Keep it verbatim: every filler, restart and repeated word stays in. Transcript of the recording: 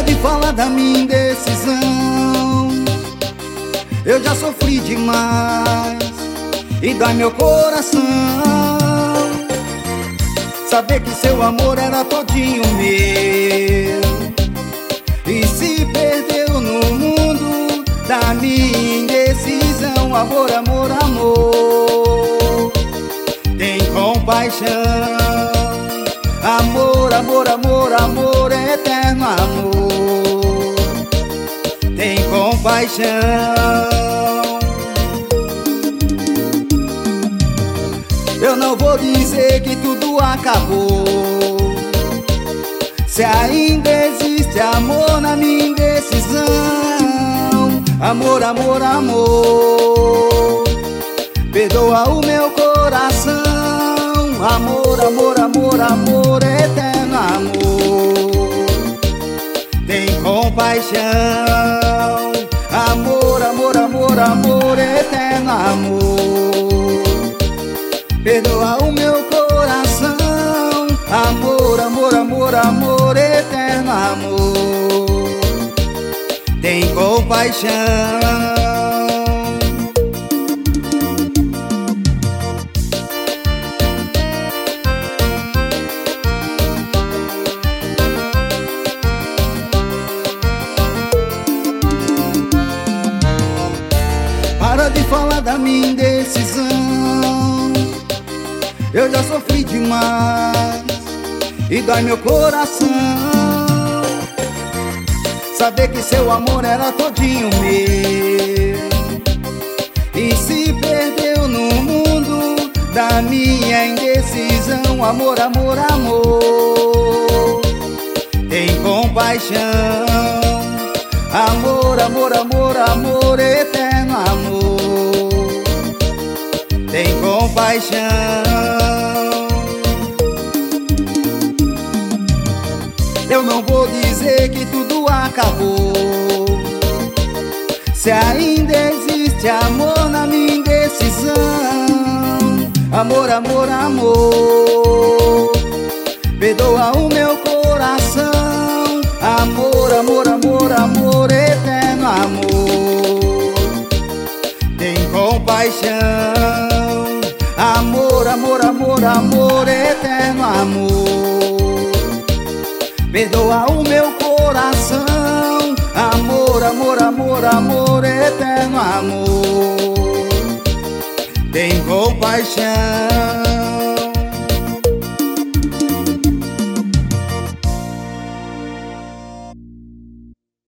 Para de falar da minha indecisão. Eu já sofri demais e dói meu coração saber que seu amor era todinho meu e se perdeu no mundo da minha indecisão. Amor, amor, amor, tem compaixão. Amor, amor, amor, amor, eterno amor, tem compaixão. Eu não vou dizer que tudo acabou, se ainda existe amor na minha indecisão. Amor, amor, amor, perdoa o meu coração. Amor, amor, amor, amor, eterno amor, tem compaixão. Amor, amor, amor, amor, eterno amor, perdoa o meu coração. Amor, amor, amor, amor, eterno amor, tem compaixão. Para de falar da minha indecisão. Eu já sofri demais e dói meu coração saber que seu amor era todinho meu e se perdeu no mundo da minha indecisão. Amor, amor, amor, tem compaixão. Amor, amor, amor, amor, eterno amor, tem compaixão. Eu não vou dizer que tudo acabou, se ainda existe amor na minha indecisão. Amor, amor, amor, perdoa o meu coração. Amor, amor, amor, amor, eterno amor, tem compaixão. Amor, amor, amor, amor, eterno amor, perdoa o meu coração. Amor, amor, amor, amor, eterno amor, tem compaixão.